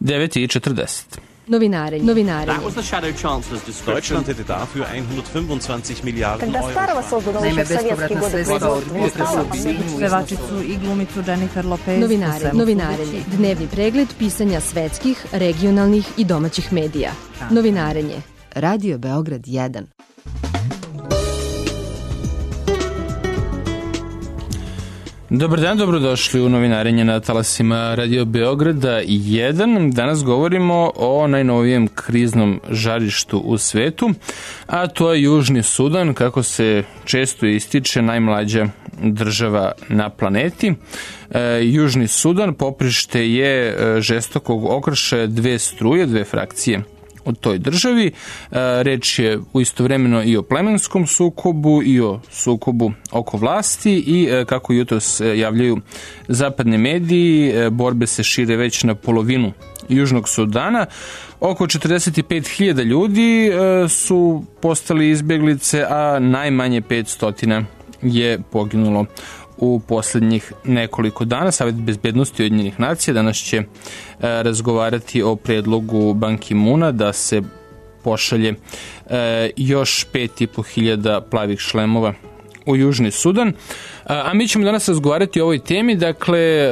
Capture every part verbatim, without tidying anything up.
devet i četrdeset. Novinarenje. Novinarenje. Deutschland hätte dafür hundertfünfundzwanzig Milijarden Euro. Naime, bespovratna sredstva od pevačicu i glumicu Jennifer Lopez. Novinarenje. Novinarenje. Dnevni pregled pisanja svetskih, regionalnih i domaćih medija. Novinarenje. Radio Beograd jedan. Dobar dan, dobrodošli u novinarenje na talasima Radio Beograda jedan. Danas govorimo o najnovijem kriznom žarištu u svetu, a to je Južni Sudan, kako se često ističe najmlađa država na planeti. E, Južni Sudan poprište je žestokog okršaja dve struje, dve frakcije u toj državi. Reč je u istovremeno i o plemenskom sukobu i o sukobu oko vlasti i kako jutros javljaju zapadni mediji, borbe se šire već na polovinu Južnog Sudana. Oko četrdeset pet hiljada ljudi su postali izbjeglice, a najmanje petsto je poginulo u posljednjih nekoliko dana. Savet bezbednosti Ujedinjenih nacija danas će e, razgovarati o predlogu Ban Ki-moona da se pošalje e, još pet i po hiljada plavih šlemova u Južni Sudan. A, a mi ćemo danas razgovarati o ovoj temi, dakle e,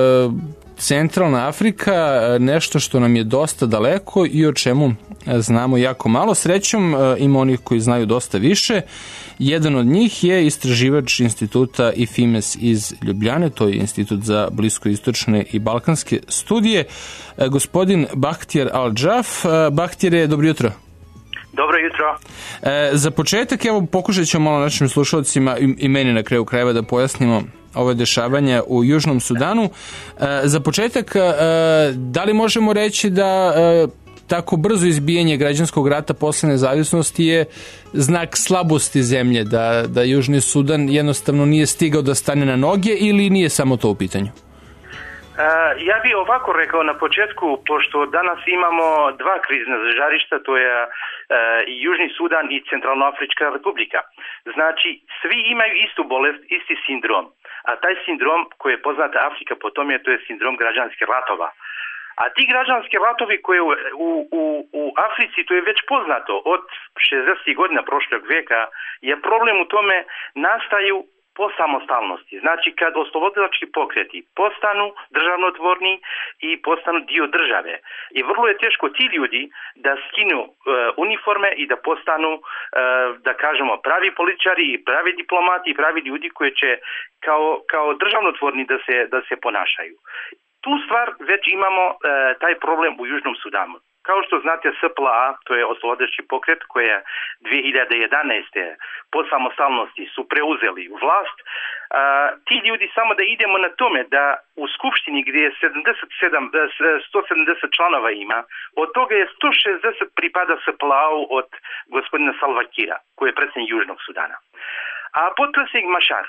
Centralna Afrika, nešto što nam je dosta daleko i o čemu znamo jako malo. Srećom ima onih koji znaju dosta više. Jedan od njih je istraživač instituta I F I M E S iz Ljubljane, to je Institut za bliskoistočne i balkanske studije, gospodin Bahtjer Al-Džaf. Bahtjere, dobro jutro. Dobro jutro. E, za početak, evo, pokušat ćemo malo našim slušalcima i, i meni na kraju krajeva da pojasnimo ove dešavanja u Južnom Sudanu. E, za početak, e, da li možemo reći da e, tako brzo izbijanje građanskog rata posle nezavisnosti je znak slabosti zemlje, da, da Južni Sudan jednostavno nije stigao da stane na noge, ili nije samo to u pitanju? Uh, ja bih ovako rekao na početku, pošto danas imamo dva krizna žarišta, to je uh, Južni Sudan i Centralnoafrička republika. Znači, svi imaju istu bolest, isti sindrom, a taj sindrom koji je poznata Afrika po tome, to je sindrom građanskih ratova. A ti građanski ratovi koji u, u, u Africi, to je već poznato od šezdesetih godina prošlog veka, je problem u tome nastaju po samostalnosti. Znači kad oslobodilački pokreti postanu državnotvorni i postanu dio države. I vrlo je teško ti ljudi da skinu e, uniforme i da postanu, e, da kažemo, pravi političari i pravi diplomati i pravi ljudi koji će kao, kao državnotvorni da se, da se ponašaju. Tu stvar već imamo e, taj problem u Južnom Sudanu. Kao što znate, S P L A, to je oslobodilački pokret koji je dve hiljade jedanaeste po samostalnosti su preuzeli vlast. A, ti ljudi, samo da idemo na tome da u Skupštini gdje je sedamdeset sedam, sto sedamdeset članova ima, od toga je sto šezdeset pripada S P L A-u od gospodina Salva Kira, koji je predsjednik Južnog Sudana. A potpredsjednik Mašar,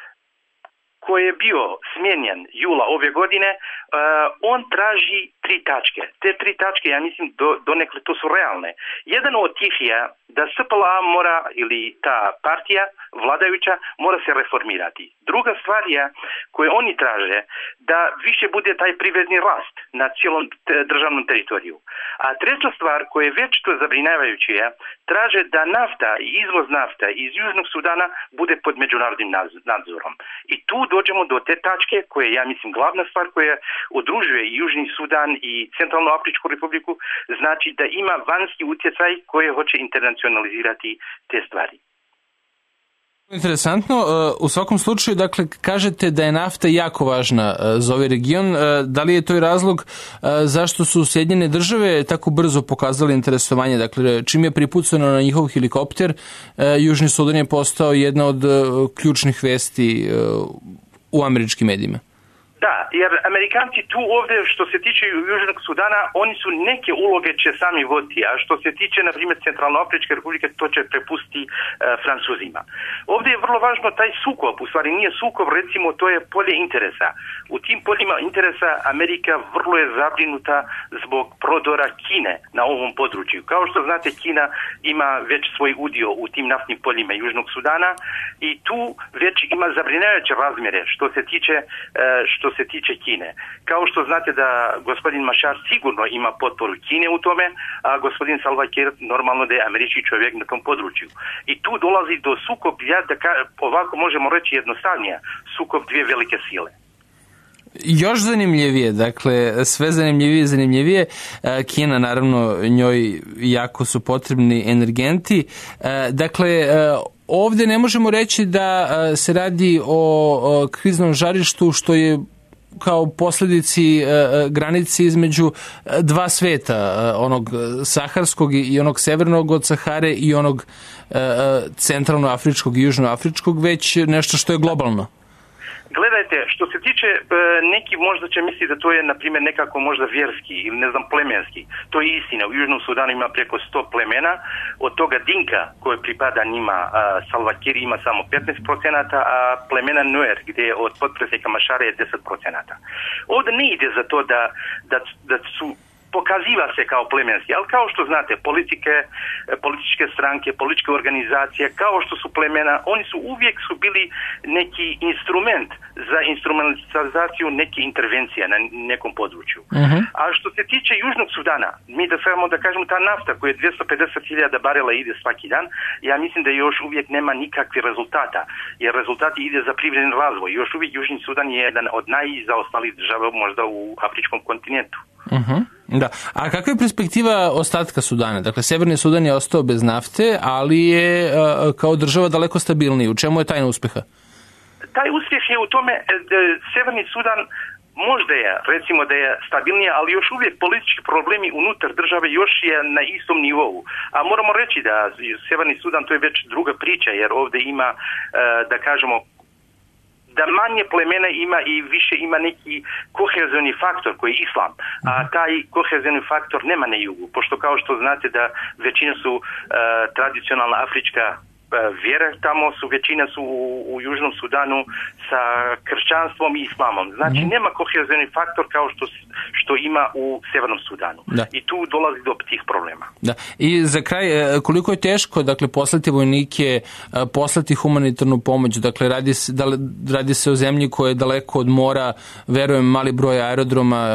koji je bio smijenjen jula ove godine, uh, on traži tri tačke. Te tri tačke, ja mislim, do, donekle to su realne. Jedan od tih je da S P L A mora, ili ta partija vladajuća, mora se reformirati. Druga stvar je, koju oni traže, da više bude taj privredni rast na cijelom te, državnom teritoriju. A treća stvar, koja je već to zabrinjavajuće, je, traže da nafta i izvoz nafta iz Južnog Sudana bude pod međunarodnim nadzorom. I tu dođemo do te tačke koje je, ja mislim, glavna stvar koja udružuje Južni Sudan i Centralnoafričku republiku, znači da ima vanjski utjecaj koji hoće internacionalizirati te stvari. Interesantno, u svakom slučaju, dakle, kažete da je nafta jako važna za ovaj region. Da li je to i razlog zašto su Sjedinjene države tako brzo pokazali interesovanje? Dakle, čim je pripucano na njihov helikopter, Južni Sudan je postao jedna od ključnih vesti u američkim medijima. Da, jer Amerikanci tu ovdje što se tiče Južnog Sudana, oni su neke uloge će sami voditi, a što se tiče, na primjer, Centralnoafričke republike, to će prepustiti e, Francuzima. Ovdje je vrlo važno taj sukob, u stvari nije sukob, recimo to je polje interesa. U tim poljima interesa Amerika vrlo je zabrinuta zbog prodora Kine na ovom području. Kao što znate, Kina ima već svoj udio u tim naftnim poljima Južnog Sudana i tu već ima zabrinjavajuće razmjere što se tiče, e, što se tiče Kine. Kao što znate da gospodin Mašar sigurno ima potporu Kine u tome, a gospodin Salva Kiir normalno da je američki čovjek na tom području. I tu dolazi do sukoblja, da ka, ovako možemo reći jednostavnije, sukob dvije velike sile. Još zanimljivije, dakle, sve zanimljivije i zanimljivije. Kina, naravno, njoj jako su potrebni energenti. Dakle, ovdje ne možemo reći da se radi o kriznom žarištu što je kao posljedici granici između dva sveta, onog saharskog i onog severnog od Sahare i onog centralnoafričkog i južnoafričkog, već nešto što je globalno. Gledajte, što se tiče, neki možda će misliti da to je, na primjer, nekako možda vjerski ili ne znam, plemenski. To je istina. U Južnom Sudanu ima preko sto plemena, od toga Dinka koje pripada njima, Salva Kiir ima samo petnaest procenata, a plemena Nuer gdje je od potpredsjednika Mašara je deset procenata. Ovdje ne ide za to da, da, da su pokaziva se kao plemenski, ali kao što znate, politike, političke stranke, političke organizacije, kao što su plemena, oni su uvijek su bili neki instrument za instrumentalizaciju neke intervencije na nekom području. Uh-huh. A što se tiče Južnog Sudana, mi da samo da kažemo ta nafta koja je dvjesto pedeset hiljada barela ide svaki dan, ja mislim da još uvijek nema nikakvih rezultata, jer rezultati ide za privredni razvoj. Još uvijek Južni Sudan je jedan od najzaostalih država možda u afričkom kontinentu. Uh-huh. Da. A kakva je perspektiva ostatka Sudana? Dakle, Severni Sudan je ostao bez nafte, ali je a, kao država daleko stabilniji. U čemu je tajna uspjeha? Taj uspjeh je u tome, da Severni Sudan možda je, recimo da je stabilnija, ali još uvijek politički problemi unutar države još je na istom nivou. A moramo reći da Severni Sudan to je već druga priča, jer ovdje ima, da kažemo, da manje plemena ima i više ima neki kohezioni faktor koji je islam, a taj kohezioni faktor nema na jugu, pošto kao što znate da većina su uh, tradicionalna afrička vjere, tamo su većina su u, u Južnom Sudanu sa kršćanstvom i islamom. Znači mm-hmm. nema kohezioni faktor kao što, što ima u Sjevernom Sudanu. Da. I tu dolazi do tih problema. Da. I za kraj, koliko je teško dakle, poslati vojnike, poslati humanitarnu pomoć? Dakle, radi se, da, radi se o zemlji koja je daleko od mora, verujem mali broj aerodroma.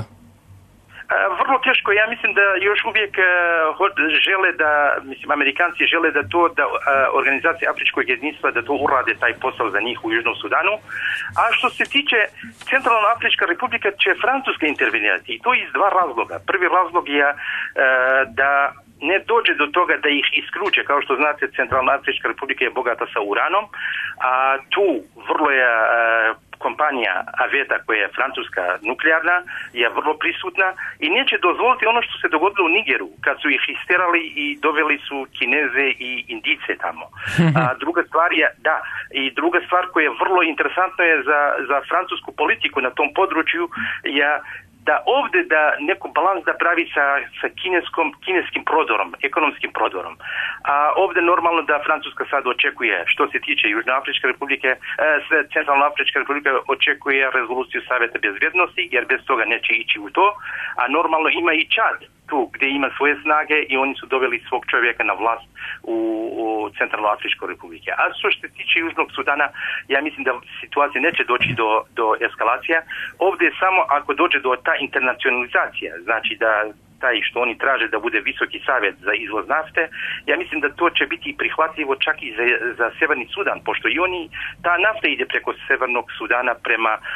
Vrlo teško, ja mislim da još uvijek uh, žele da, mislim, Amerikanci žele da to, da uh, organizacija Afričkog jedinstva, da to urade taj posao za njih u Južnom Sudanu. A što se tiče Centralna Afrička republika će Francuska intervenirati i to iz dva razloga. Prvi razlog je uh, da ne dođe do toga da ih isključe. Kao što znate, Centralna Afrička republika je bogata sa uranom, a tu vrlo je uh, kompanija Aveta koja je francuska nuklearna je vrlo prisutna i neće dozvoliti ono što se dogodilo u Nigeru kad su ih isterali i doveli su Kineze i Indice tamo. A druga stvar je, da, i druga stvar koja je vrlo interesantna je za, za francusku politiku na tom području je da ovdje da neko balans da pravi sa, sa kineskom, kineskim prodorom, ekonomskim prodorom. A ovdje normalno da Francuska sad očekuje, što se tiče Južnoafričke republike, eh, Centralnoafrička republika očekuje rezoluciju Savjeta bezbjednosti, jer bez toga neće ići u to. A normalno ima i Čad tu gdje ima svoje snage i oni su doveli svog čovjeka na vlast u, u Centralnoafričkoj republike. A što se tiče Južnog Sudana, ja mislim da situacija neće doći do, do eskalacija. Ovdje je samo ako dođe do ta internacionalizacija, znači da taj što oni traže da bude visoki savjet za izvoz nafte, ja mislim da to će biti prihvatljivo čak i za, za Severni Sudan, pošto i oni, ta nafta ide preko Severnog Sudana prema uh,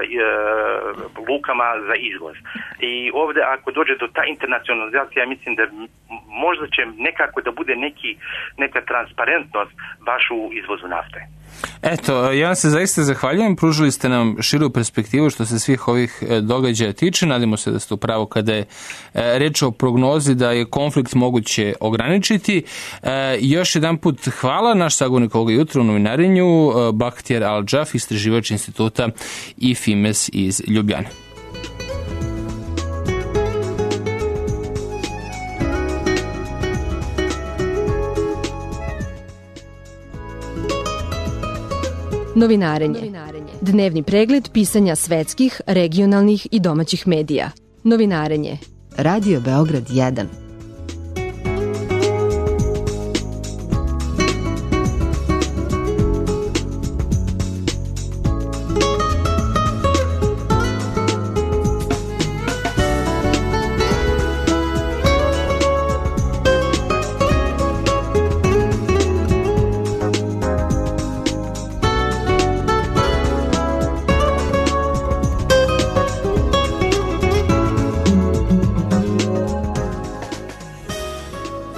uh, lukama za izvoz. I ovdje ako dođe do ta internacionalizacija, ja mislim da možda će nekako da bude neki, neka transparentnost baš u izvozu nafte. Eto, ja vam se zaista zahvaljujem, pružili ste nam širu perspektivu što se svih ovih događaja tiče, nadamo se da ste u pravu kada je reč o prognozi da je konflikt moguće ograničiti. Još jedan put hvala, naš sagovornik ovoga jutra u novinarenju, Bahtjer Al-Džaf, istraživač instituta I F I M E S iz Ljubljane. Novinarenje. Dnevni pregled pisanja svetskih, regionalnih i domaćih medija. Novinarenje. Radio Beograd jedan.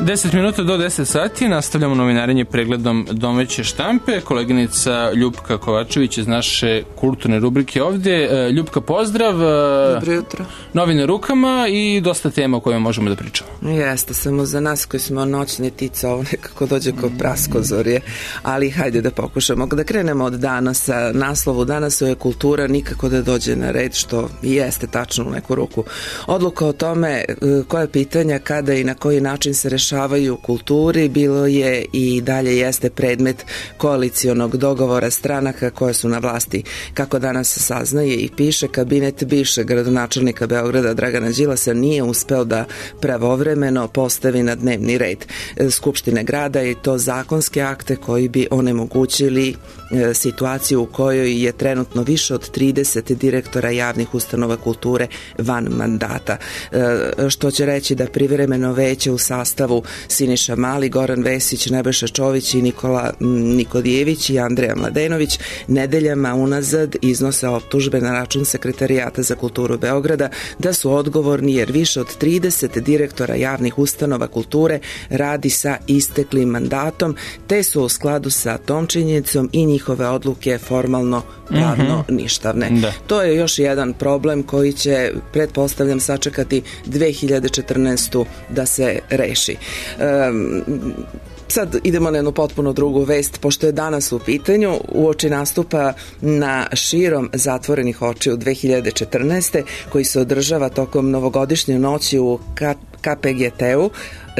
deset minuta do deset sati, nastavljamo novinarenje pregledom domaće štampe. Koleginica Ljupka Kovačević iz naše kulturne rubrike ovdje. Ljupka, pozdrav. Dobro jutro. Novine rukama i dosta tema o kojima možemo da pričamo. Jeste, samo za nas koji smo noćne tica, ovo nekako dođe kao praskozorje, ali hajde da pokušamo. Da krenemo od danasa, naslovu danas je kultura nikako da dođe na red, što i jeste tačno u neku ruku. Odluka o tome koja pitanja, kada i na koji način se rešavaju u kulturi bilo je i dalje jeste predmet koalicionog dogovora stranaka koje su na vlasti. Kako danas saznaje i piše, kabinet bivšeg gradonačelnika Beograda Dragana Đilasa nije uspeo da pravovremeno postavi na dnevni red Skupštine grada i to zakonske akte koji bi onemogućili e, situaciju u kojoj je trenutno više od trideset direktora javnih ustanova kulture van mandata. E, što će reći da privremeno veće u sastavu Siniša Mali, Goran Vesić, Nebojša Čović i Nikola Nikodijević i Andreja Mladenović nedeljama unazad iznose optužbe na račun Sekretarijata za kulturu Beograda da su odgovorni jer više od trideset direktora javnih ustanova kulture radi sa isteklim mandatom, te su u skladu sa tom činjenicom i njihove odluke formalno pravno mm-hmm. ništavne. Da. To je još jedan problem koji će, pretpostavljam, sačekati dve hiljade četrnaestu da se reši. Um, Sad idemo na jednu potpuno drugu vest, pošto je danas u pitanju uoči nastupa na širom zatvorenih očiju dve hiljade četrnaeste koji se održava tokom novogodišnje noći u K P G T-u.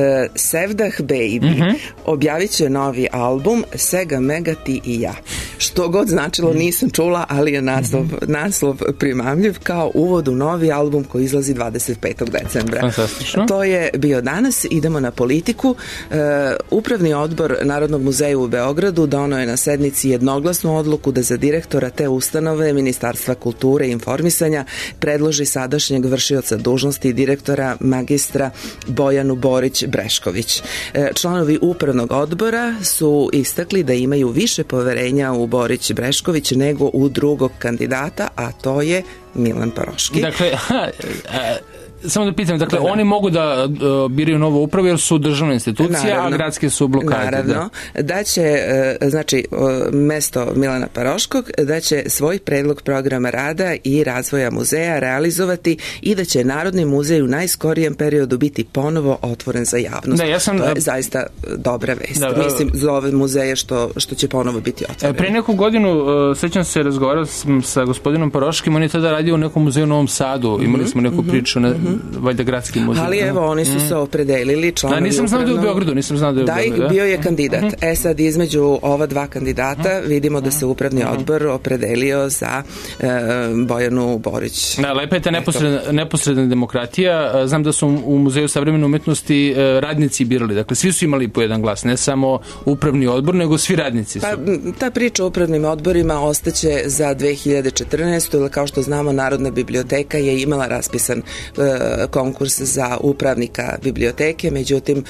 Sevdah Baby mm-hmm. objavit će novi album Sega Mega Ti i ja. Što god značilo nisam čula, ali je naslov, mm-hmm. naslov primamljiv kao uvod u novi album koji izlazi dvadeset petog decembra. Fantastično. To je bio danas. Idemo na politiku. Uh, Upravni odbor Narodnog muzeja u Beogradu doneo je na sednici jednoglasnu odluku da za direktora te ustanove Ministarstva kulture i informisanja predloži sadašnjeg vršioca dužnosti direktora magistra Bojanu Borić Brešković. Članovi upravnog odbora su istakli da imaju više poverenja u Borić Brešković nego u drugog kandidata, a to je Milan Paroški. Dakle, ha, a, samo da pitam, dakle, da, oni mogu da uh, biraju novu upravu jer su državne institucije, naravno, a gradske su blokade. Naravno, da, da će, uh, znači, uh, mesto Milana Paroškog, da će svoj predlog programa rada i razvoja muzeja realizovati i da će Narodni muzej u najskorijem periodu biti ponovo otvoren za javnost. Da, ja sam, to je zaista dobra vest. Da, mislim, za ove muzeje što, što će ponovo biti otvoren. Pre neku godinu, uh, sećam se, razgovarao sam sa gospodinom Paroškim, on je tada radio u nekom muzeju u Novom Sadu, mm-hmm, imali smo neku mm-hmm, priču na mm-hmm. valjda gradski muzej. Ali evo, oni su se opredelili članovi. Da, nisam znao da je u Beogradu, nisam znao da je u Beogradu. Da, bio je kandidat. Mm-hmm. E sad, između ova dva kandidata vidimo da se upravni odbor opredelio za e, Bojanu Borić. Da, lepa je ta neposredna, neposredna demokratija. Znam da su u Muzeju savremene umetnosti radnici birali. Dakle, svi su imali po jedan glas, ne samo upravni odbor, nego svi radnici su. Pa, ta priča o upravnim odborima ostaće za dve hiljade četrnaestu, ili kao što znamo, Narodna biblioteka je imala raspisan e, konkurs za upravnika biblioteke, međutim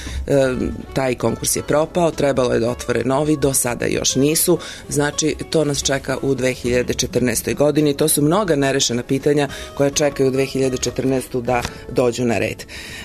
taj konkurs je propao, trebalo je da otvore novi, do sada još nisu, znači to nas čeka u dve hiljade četrnaestoj godini, to su mnoga nerešena pitanja koja čekaju u dve hiljade četrnaestu da dođu na red.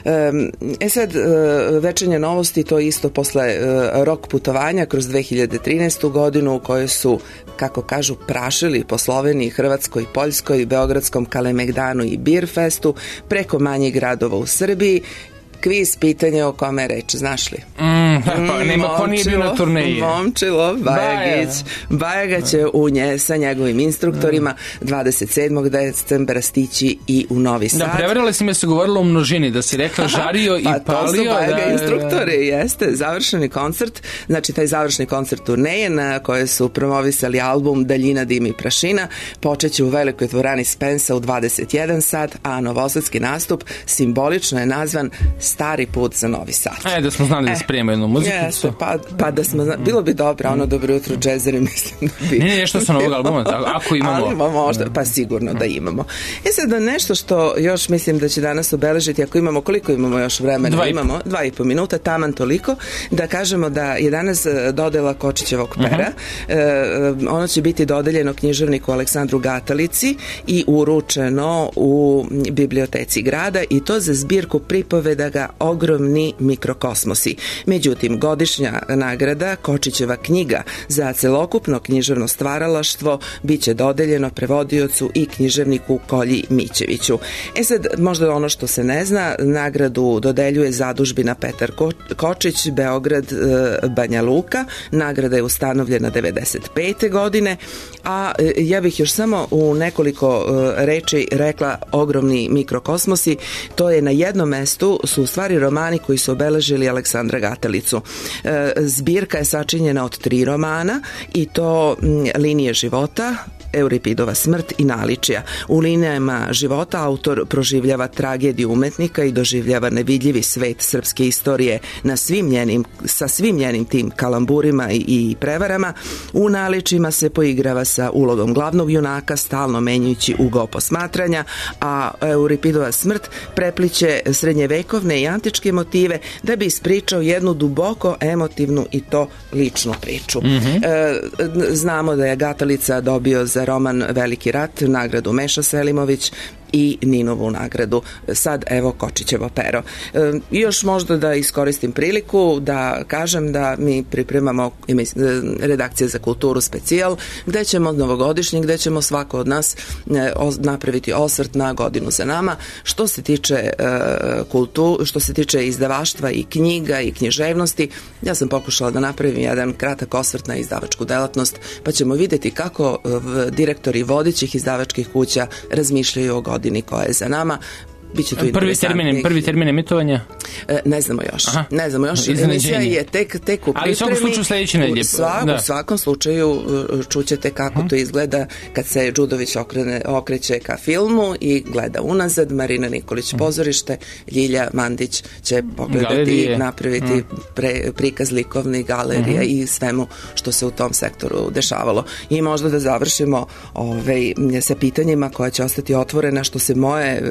E sad, večernje novosti, to isto posle rok putovanja kroz dve hiljade trinaestu godinu u kojoj su, kako kažu, prašili po Sloveniji, Hrvatskoj, Poljskoj, Beogradskom Kalemegdanu i Beer Festu, preko manjih gradova u Srbiji. Kviz, pitanje o kome je reč, znaš li? Mm, pa, nema ko nije bio na turneji. Momčilo, Bajagić. Bajaga će u nje sa njegovim instruktorima dvadeset sedmog decembra stići i u Novi Sad. Da, prevarila si me se govorilo o množini, da si rekla žario i pa, palio. Pa to su Bajaga da, instruktori, jeste, završeni koncert, znači taj završni koncert turneje na koje su promovisali album Daljina, dim i prašina, počeće u velikoj dvorani Spensa u dvadeset jedan sat, a novosadski nastup simbolično je nazvan Stari put za Novi Sad. E, da smo znali da spremaju jednu vokalnu muziku. Jeste, pa, pa da smo, bilo bi dobro, ono dobro jutro džezeri, mislim da bi... Ne, ne, nešto sa novog albuma, ako imamo. Ali možda, pa sigurno da imamo. E sad da nešto što još mislim da će danas obeležiti, ako imamo, koliko imamo još vremena? Dva imamo dva i po minuta, taman toliko, da kažemo da je danas dodela Kočićevog pera. Uh-huh. E, ono će biti dodeljeno književniku Aleksandru Gatalici i uručeno u biblioteci grada i to za zbirku pripovedaga Ogromni mikrokosmosi. Međutim, godišnja nagrada Kočićeva knjiga za celokupno književno stvaralaštvo biće dodeljeno prevodiocu i književniku Kolji Mićeviću. E sad, možda ono što se ne zna, nagradu dodeljuje zadužbina Petar Kočić, Beograd, Banja Luka. Nagrada je ustanovljena devedeset pete godine, a ja bih još samo u nekoliko reči rekla Ogromni mikrokosmosi. To je na jednom mestu, su u stvari romani koji su obeležili Aleksandra Gatalicu. Zbirka je sačinjena od tri romana i to Linije života, Euripidova smrt i Naličija. U linijama života autor proživljava tragediju umetnika i doživljava nevidljivi svet srpske istorije na svim njenim, sa svim njenim tim kalamburima i, i prevarama. U Naličima se poigrava sa ulogom glavnog junaka, stalno menjajući ugao posmatranja, a Euripidova smrt prepliće srednjevekovne i antičke motive da bi ispričao jednu duboko emotivnu i to ličnu priču. Mm-hmm. E, znamo da je Gatalica dobio za roman Veliki rat nagradu Meša Selimović i Ninovu nagradu. Sad evo Kočićevo pero. E, još možda da iskoristim priliku da kažem da mi pripremamo redakcije za kulturu specijal, gde ćemo novogodišnji, gde ćemo svako od nas e, o, napraviti osvrt na godinu za nama. Što se tiče e, kultu, što se tiče izdavaštva i knjiga i književnosti, ja sam pokušala da napravim jedan kratak osvrt na izdavačku delatnost, pa ćemo vidjeti kako e, direktori vodećih izdavačkih kuća razmišljaju o godini koja je za nama. Biće tu prvi termin, prvi termin emitovanja? E, ne znamo još. Aha. Ne znamo još. Emisija je tek, tek u pripremi. Ali u svakom slučaju sledeće nedelje. U, u svakom slučaju čućete kako uh-huh. to izgleda kad se Đudović okrene, okreće ka filmu i gleda unazad. Marina Nikolić uh-huh. pozorište, Ljilja Mandić će pogledati galerije. Napraviti uh-huh. pre, prikaz likovni, galerija uh-huh. i svemu što se u tom sektoru dešavalo. I možda da završimo ovaj, sa pitanjima koja će ostati otvorena što se moje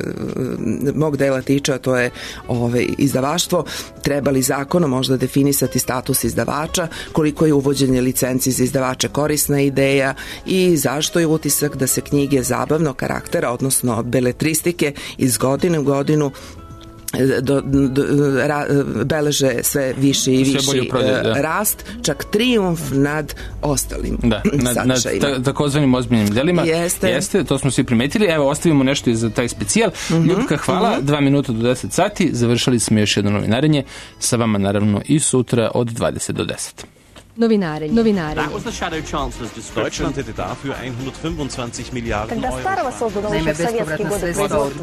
mog dela tiče, a to je ovaj, izdavaštvo. Treba li zakonom možda definisati status izdavača, koliko je uvođenje licenci za izdavača korisna ideja i zašto je utisak da se knjige zabavnog karaktera, odnosno beletristike iz godine u godinu Do, do, ra, beleže sve viši i viši prodaje, da. rast, čak trijumf nad ostalim da, nad, sadržajima. Nad takozvanim ozbiljnim delima. Jeste. Jeste, to smo svi primetili. Evo, ostavimo nešto i za taj specijal. Uh-huh, Ljubka, hvala. Uh-huh. Dva minuta do deset sati. Završili smo još jedno novinarenje. Sa vama naravno i sutra od dvadeset do deset. Novinarenje. Novinarenje. Deutschland hätte dafür hundertfünfundzwanzig Milliarden Euro. Naime, bespovratna sredstva od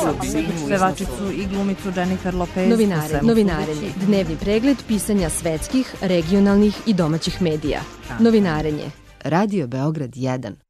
pevačicu i glumicu Jennifer Lopez. Novinarenje. Novinarenje. Dnevni pregled pisanja svetskih, regionalnih i domaćih medija. Novinarenje. Radio Beograd jedan.